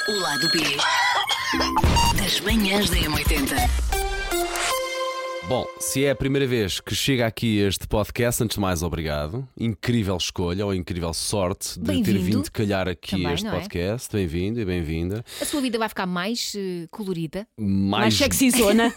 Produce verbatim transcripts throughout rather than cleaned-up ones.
O lado B das manhãs da M oitenta. Bom, se é a primeira vez que chega aqui este podcast, antes de mais, obrigado. Incrível escolha ou incrível sorte de ter vindo calhar aqui Também, este não é? podcast. Bem-vindo e bem-vinda. A sua vida vai ficar mais uh, colorida. Mais, sexyzona.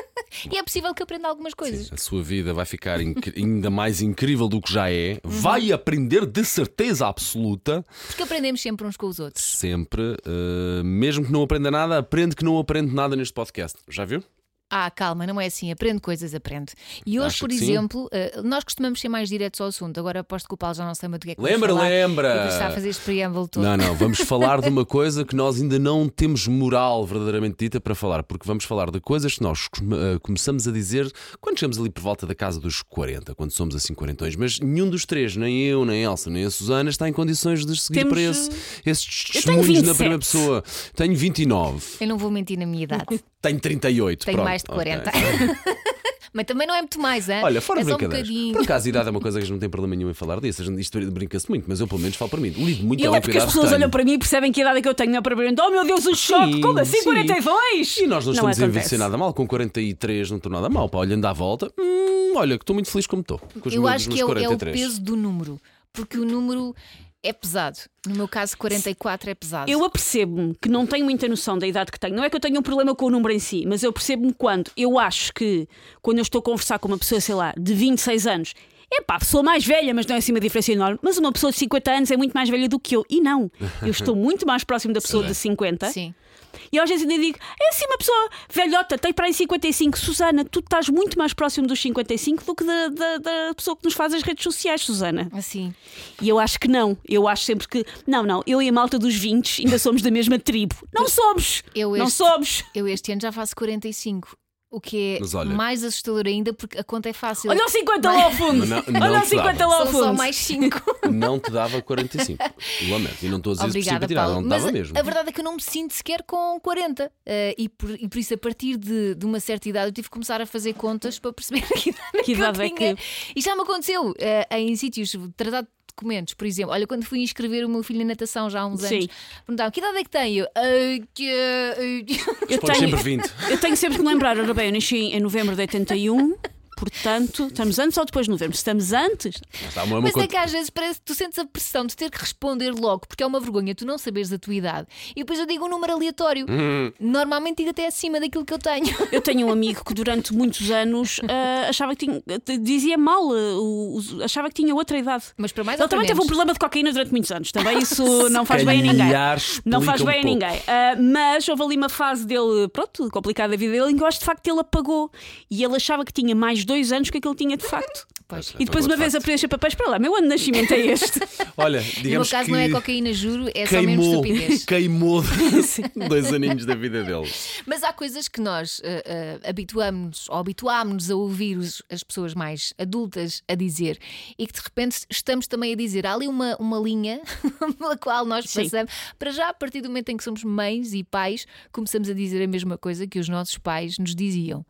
E é possível que aprenda algumas coisas. Sim, a sua vida vai ficar inc- ainda mais incrível do que já é. Vai aprender de certeza absoluta. Porque aprendemos sempre uns com os outros. Sempre. uh, mesmo que não aprenda nada, aprende que não aprende nada neste podcast. Já viu? Ah, calma, não é assim. Aprende coisas, aprende. E hoje, Acha por que sim? exemplo, uh, nós costumamos ser mais diretos ao assunto. Agora aposto que o Paulo já não se lembra do que é que Lembra, vamos falar. lembra. E depois está a fazer este preâmbulo todo. Não, não, vamos falar de uma coisa que nós ainda não temos moral verdadeiramente dita para falar, porque vamos falar de coisas que nós uh, começamos a dizer quando chegamos ali por volta da casa dos quarenta, quando somos assim quarentões, mas nenhum dos três, nem eu, nem a Elsa, nem a Susana, está em condições de seguir Temos, para esse, esses eu tenho testemunhos vinte e na sete. primeira pessoa. Tenho vinte e nove, Eu não vou mentir na minha idade. tenho trinta e oito. Tenho pronto, mais de quarenta. ok. Mas também não é muito mais, hein? Olha, fora é só um brincadeiras. bocadinho. Por acaso, a idade é uma coisa que a gente não tem problema nenhum em falar disso. A gente, isto brinca-se muito, mas eu pelo menos falo para mim. Lido muito E bem é com porque a as idade pessoas que tenho. olham para mim e percebem que idade é que eu tenho. Não é para perguntar, oh meu Deus, um choque, Sim, como assim sim. quarenta e dois? E nós não, Não estamos a envelhecer acontece. nada mal. Com quarenta e três não estou nada mal. Pá, olhando à volta, hum, olha, que estou muito feliz como estou. Com os Eu meus, acho meus que é, o- é o quarenta e três. peso do número. Porque o número é pesado. No meu caso, quarenta e quatro é pesado. Eu apercebo-me que não tenho muita noção da idade que tenho. Não é que eu tenha um problema com o número em si, mas eu percebo-me quando eu acho que, quando eu estou a conversar com uma pessoa, sei lá, de vinte e seis anos, é pá, pessoa mais velha, mas não é assim uma diferença enorme. Mas uma pessoa de cinquenta anos é muito mais velha do que eu. E não, eu estou muito mais próximo da pessoa de cinquenta. Sim. E às vezes ainda digo, é assim uma pessoa velhota, tem para aí cinquenta e cinco. Susana, tu estás muito mais próximo dos cinquenta e cinco do que da, da, da pessoa que nos faz as redes sociais, Susana. Assim. E eu acho que não. Eu acho sempre que, não, não, eu e a malta dos vinte ainda somos da mesma tribo. Não somos! Eu Não este- somos! Eu este ano já faço quarenta e cinco. O que é Mas olha- mais assustador ainda porque a conta é fácil. Olha o cinquenta lá ao fundo! Mas não- não Olha o te cinquenta dava. lá ao São só fundo! mais cinco. Não te dava quarenta e cinco. Lamento. E não estou a dizer isso por Obrigada, cima tirada. Paulo. Não te Mas dava a- mesmo. a verdade é que eu não me sinto sequer com quarenta. Eh, e, por, e por isso, a partir de, de uma certa idade, eu tive que começar a fazer contas para perceber que idade, Que idade eu é tinha. que- E já me aconteceu eh, em sítios tratar de documentos, por exemplo. Olha, quando fui inscrever o meu filho na natação já há uns Sim. anos, perguntavam que idade é que tem? Eu, "Ah, que, ah, ah." Eu Respondes tenho, sempre vinte. eu tenho sempre que me lembrar, ora bem, eu nasci em novembro de oitenta e um, portanto, estamos antes ou depois de novembro? Se estamos antes, Está uma, uma Mas é conta- que às vezes parece que tu sentes a pressão de ter que responder logo, porque é uma vergonha tu não saberes a tua idade. E depois eu digo um número aleatório. Hum. Normalmente digo até acima daquilo que eu tenho. eu tenho um amigo que durante muitos anos ah, achava que tinha, dizia mal, ah, o- o- achava que tinha outra idade. Mas para mais Ele ou para também teve um menos. problema de cocaína durante muitos anos. Também isso não faz bem a ninguém. Calhar Não faz explica bem um a pouco. ninguém. Ah, mas houve ali uma fase dele, pronto, complicada a vida dele, em que eu acho de facto que ele apagou. E ele achava que tinha mais dois anos que aquilo tinha de facto. Pois. E depois Apagou uma de vez a facto. preencher papéis para lá. Meu ano de nascimento é este. Olha, No meu digamos caso que não é cocaína, juro, é só mesmo queimou, estupidez. queimou dois aninhos da vida dele. Mas há coisas que nós ah, ah, habituamos-nos ou habituámos-nos a ouvir os- as pessoas mais adultas a dizer e que de repente estamos também a dizer. Há ali uma, uma linha pela qual nós Sim. passamos. Para já, a partir do momento em que somos mães e pais, começamos a dizer a mesma coisa que os nossos pais nos diziam.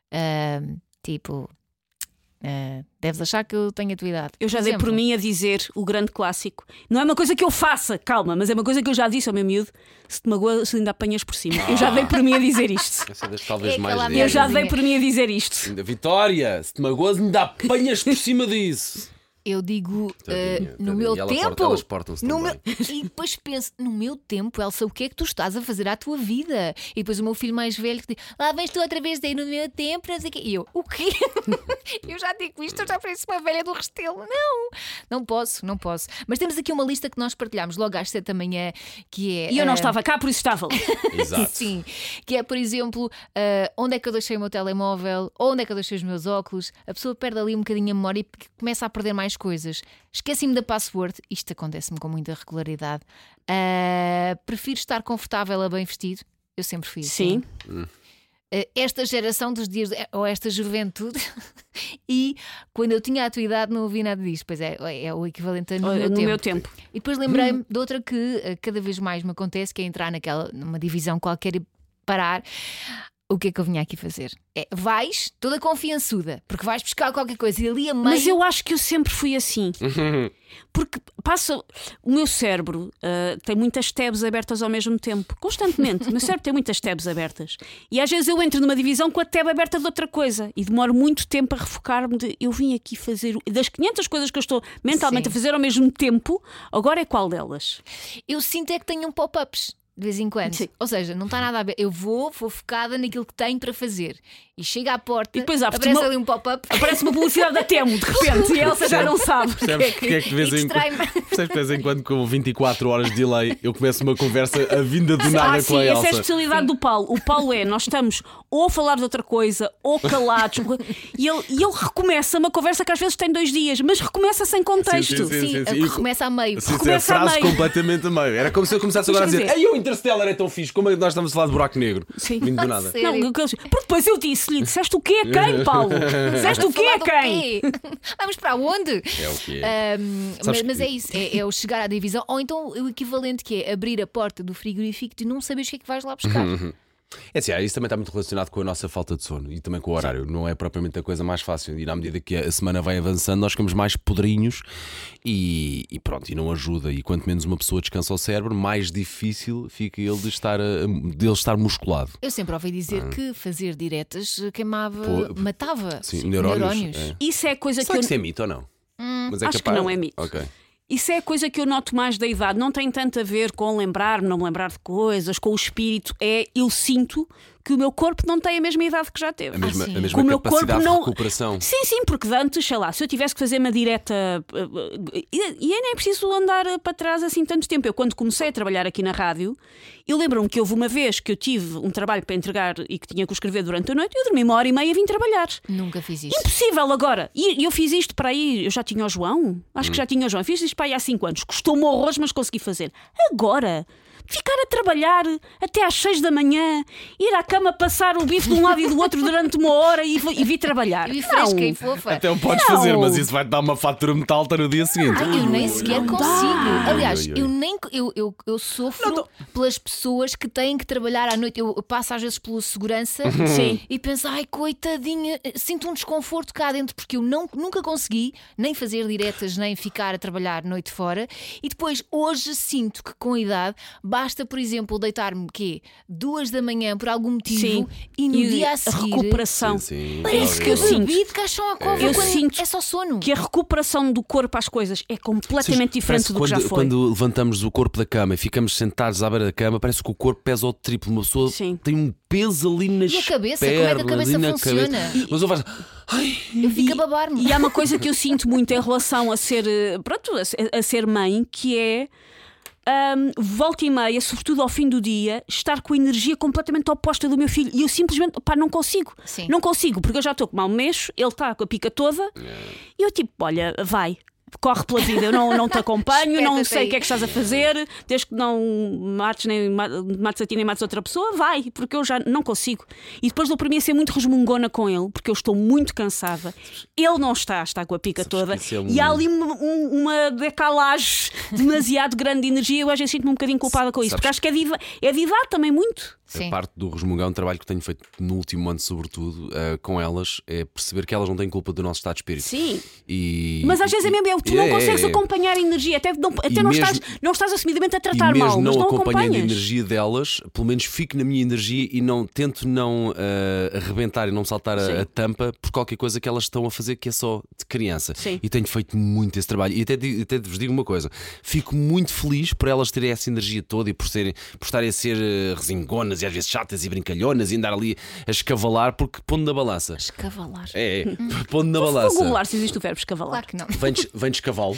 Ah, tipo, ah, deves achar que eu tenho a tua idade. Eu já dei por exemplo. mim a dizer o grande clássico. Não é uma coisa que eu faça, calma, mas é uma coisa que eu já disse ao meu miúdo. Se te magoa, se ainda apanhas por cima. Eu já dei por mim a dizer isto. Essa é das talvez É mais aquela dele. Eu já Merdazinha. dei por mim a dizer isto. Ainda Vitória, se te magoas, ainda apanhas por cima disso. Eu digo, Tadinha, ah, no tadinha. meu E ela tempo. porta- elas portam-se no tão meu... bem. E depois penso, no meu tempo, Elsa, o que é que tu estás a fazer à tua vida? E depois o meu filho mais velho que diz, lá vens tu outra vez daí no meu tempo, não sei o quê. E eu, o quê? Eu já digo isto, eu já pareço uma velha do Restelo. Não, não posso, não posso. Mas temos aqui uma lista que nós partilhámos logo às sete da manhã, que é. E eu não ah, estava cá, por isso estava ali. Exato. Sim, que é, por exemplo, ah, onde é que eu deixei o meu telemóvel, ou onde é que eu deixei os meus óculos. A pessoa perde ali um bocadinho a memória e começa a perder mais coisas. Esqueci-me da password, isto acontece-me com muita regularidade. Ah, prefiro estar confortável a bem vestido. Eu sempre fui assim. Sim. Ah, esta geração dos dias, ou esta juventude, e quando eu tinha a tua idade não ouvi nada disto. Pois é, é o equivalente a no, meu, no tempo. meu tempo. E depois lembrei-me de outra que uh, cada vez mais me acontece, que é entrar naquela, numa divisão qualquer e parar. o que é que eu vinha aqui fazer? É, vais toda confiançuda, porque vais buscar qualquer coisa e ali a meio. Mas eu acho que eu sempre fui assim. Porque passa. O meu cérebro uh, tem muitas tabs abertas ao mesmo tempo, constantemente. O meu cérebro tem muitas tabs abertas. E às vezes eu entro numa divisão com a tab aberta de outra coisa e demoro muito tempo a refocar-me de eu vim aqui fazer. Das quinhentas coisas que eu estou mentalmente Sim. a fazer ao mesmo tempo, agora é qual delas? Eu sinto é que tenho um pop-ups de vez em quando. Sim. Ou seja, não está nada a ver. Eu vou, vou focada naquilo que tenho para fazer. E chega à porta E depois há, aparece uma- ali um pop-up. Aparece uma publicidade da Temo, de repente, e a Elsa já não sabe. Percebes porque é que de vez E em distrai-me. Percebes que de vez em quando, com vinte e quatro horas de delay, eu começo uma conversa a vinda do nada Ah, com a sim, essa é a Elsa. especialidade do Paulo. O Paulo é, nós estamos ou a falar de outra coisa, ou calados, e ele, e ele recomeça uma conversa que às vezes tem dois dias, mas recomeça sem contexto. Sim, sim, Sim, sim. recomeça a meio. Sim, sim, a Recomeça a frase meio. completamente a meio. Era como se eu começasse agora a Mas dizer: quer dizer- Ei, o Interstellar é tão fixe, como é que nós estamos a falar de buraco negro? Sim. Vindo do nada. Sério? Não, porque depois eu disse-lhe: disseste o quê a quem, Paulo? Disseste o quê Falar a do quem? quê? Vamos para onde? É o que é. Ahm, Sabes mas, que- mas é isso, é, é o chegar à divisão, ou então o equivalente que é abrir a porta do frigorífico e não saberes o que é que vais lá buscar. É assim, isso também está muito relacionado com a nossa falta de sono e também com o horário. Não é propriamente a coisa mais fácil. E na medida que a semana vai avançando, nós ficamos mais podrinhos e, e pronto, e não ajuda. E quanto menos uma pessoa descansa o cérebro, mais difícil fica ele de estar, a- de ele estar musculado. Eu sempre ouvi dizer que fazer diretas queimava, Ah. Pô, matava Sim, neurónios. é. Isso é coisa que Será eu. que isso é mito ou não? Mas é acho que capaz- não é mito. Ok. Isso é a coisa que eu noto mais da idade. Não tem tanto a ver com lembrar-me, não me lembrar de coisas, com o espírito. É eu sinto que o meu corpo não tem a mesma idade que já teve. A mesma, sim. a mesma Que o meu capacidade corpo de não- recuperação. Sim, sim, porque de antes, sei lá, se eu tivesse que fazer uma direta e, e nem é preciso andar para trás assim tanto tempo. Eu, quando comecei a trabalhar aqui na rádio, eu lembro-me que houve uma vez que eu tive um trabalho para entregar e que tinha que o escrever durante a noite, eu dormi uma hora e meia e vim trabalhar. Nunca fiz isto. Impossível agora. E eu fiz isto para aí, eu já tinha o João, acho que já tinha o João, fiz isto para aí há cinco anos. Custou-me horrores, mas consegui fazer. Agora, ficar a trabalhar até às seis da manhã, ir à cama passar o bife de um lado e do outro durante uma hora e, e vir trabalhar. E fresca Não. e fofa. Até o podes Não. fazer, mas isso vai-te dar uma fatura muito alta no dia seguinte. Ai, eu nem sequer não consigo. dá. Aliás, Ai, ai, ai. eu nem eu, eu, eu sofro pelas pessoas que têm que trabalhar à noite. Eu, eu passo às vezes pela segurança Sim. e penso, ai, coitadinha, sinto um desconforto cá dentro porque eu não, nunca consegui nem fazer diretas, nem ficar a trabalhar noite fora. E depois, hoje, sinto que com a idade, basta, por exemplo, deitar-me quê? Duas da manhã por algum motivo Sim. e no E dia a a seguir. recuperação. Sim, sim. É isso que eu sinto. bebi de caixão à cova Eu quando sinto é só sono. Que a recuperação do corpo às coisas é completamente diferente Parece do que já quando, foi. quando levantamos o corpo da cama e ficamos sentados à beira da cama, parece que o corpo pesa ao triplo. Uma pessoa Sim. tem um peso ali nas E a cabeça? pernas, Como é que a cabeça ali na funciona? cabeça. Mas eu faço. Ai, Eu fico a babar-me. E há uma coisa que eu sinto muito em relação a ser, eh, pronto, a, ser- a ser mãe, que é hum, volta e meia, sobretudo ao fim do dia, estar com a energia completamente oposta do meu filho. E eu simplesmente, pá, não consigo. Sim. Não consigo, porque eu já estou com mal mexo, ele está com a pica toda, e eu tipo, olha, vai. Corre pela vida, eu não, não te acompanho, não Espeta-te sei aí. o que é que estás a fazer, desde que não mates, nem, ma- mates a ti nem mates outra pessoa, vai, porque eu já não consigo. E depois dou para mim a ser muito resmungona com ele, porque eu estou muito cansada. Ele não está, está com a pica Sabes toda. que isso é um- E há ali uma, um- uma decalagem demasiado grande de energia. Eu às vezes sinto-me um bocadinho culpada com isso, Sabes- porque acho que é de, iva- é de idade também muito. Sim. A parte do resmungar é um trabalho que tenho feito no último ano, sobretudo, eh, com elas, é perceber que elas não têm culpa do nosso estado de espírito. Sim. E, Mas às vezes é mesmo, é, tu não É, consegues é, é. acompanhar a energia, até não, até não, mesmo- estás, não estás assumidamente a E tratar mesmo mal, mas não não acompanhando a acompanhas. energia delas, pelo menos fico na minha energia e não tento não eh, arrebentar e não saltar Sim. a, a tampa por qualquer coisa que elas estão a fazer que é só de criança. Sim. E tenho feito muito esse trabalho. E até, di- até vos digo uma coisa: fico muito feliz por elas terem essa energia toda e por, serem, por estarem a ser eh, resingonas e às vezes chatas e brincalhonas e andar ali a escavalar, porque pondo na balança. Escavalar. É, é pondo na Vou balança. googlar se existe o verbo escavalar. Claro que não. Vem de- vem de escavalo.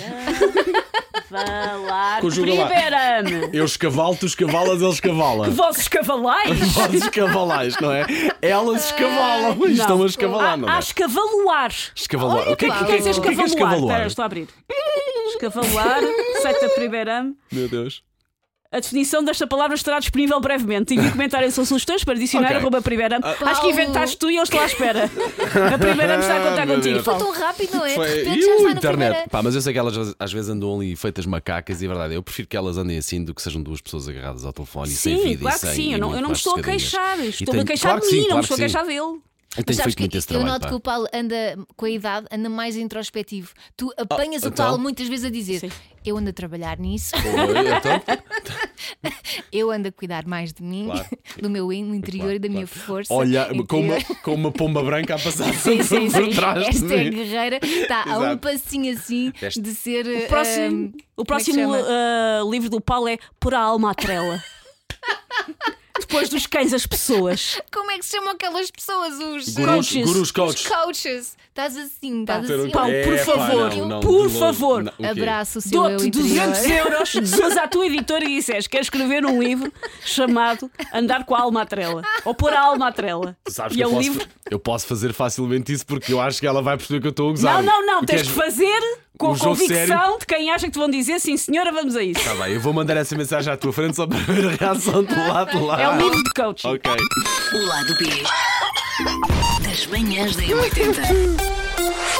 Escavalar. Conjuga lá. Libera-me. Eu escavalo, tu escavalas, ele escavala. Vós escavalais? Vós escavalais, não é? Elas escavalam e estão a escavalar, não Há, há é? escavaluar. Escavalar. O que é que, Olha, o que, é, O que é o que, é que é escavaluar? escavaluar? Espera, estou a abrir. Escavalar, seta primeira. Meu Deus. A definição desta palavra estará disponível brevemente. Envie comentários ou sugestões para dicionário Ok. arroba primeira. Acho que Paulo. inventaste tu e eu estou à espera. A primeira me está a contar Ah, meu contigo. Deus. Foi Paulo. tão rápido, não é? Foi- De repente E já o está na internet? primeira. Pá, mas eu sei que elas às vezes andam ali feitas macacas e é verdade, eu prefiro que elas andem assim do que sejam duas pessoas agarradas ao telefone e sem Sim, vida claro e que sem. sim. e Eu não, muito eu não me mais estou a sossegadinhas. queixar. E Estou tenho- a queixar claro de que mim, sim, não me claro estou a que sim. queixar dele. Eu tenho Mas sabes feito muito que esse eu trabalho. noto pá. que o Paulo anda, com a idade, anda mais introspectivo. Tu apanhas o então? Paulo muitas vezes a dizer: Sim. eu ando a trabalhar nisso, Oi, então? eu ando a cuidar mais de mim, Claro. do meu in- interior Claro, e da minha claro. força. Olha, com uma, interior. com uma pomba branca a passar Sim, sim, por sim. trás de Esta é mim. guerreira, está a um Exato. passinho assim Deste- de ser. O próximo, o próximo uh, livro do Paulo é Por a Alma à Trela. Depois dos cães, as pessoas. Como é que se chamam aquelas pessoas? Os Gurus, Coaches. gurus Os coaches. coaches. Estás assim, estás Ter um- assim. Paulo, por É, pá, favor, não, não, por de longe. favor. Não, o quê? Abraço o seu eu Dou-te interior. duzentos euros se fores à tua editora e disseres que queres escrever um livro chamado Andar com a Alma à Trela. Ou Pôr a Alma à Trela. Sabes E que é eu um posso, livro. eu posso fazer facilmente isso porque eu acho que ela vai perceber que eu estou a gozar. Não, não, não. O Tens és- de fazer com um jogo convicção sério? de quem acha que te vão dizer sim, senhora, vamos a isso. Tá bem, eu vou mandar essa mensagem à tua frente só para ver a reação de lá de lá. É um livro de coaching. Ok. O lado B das manhãs da M oitenta.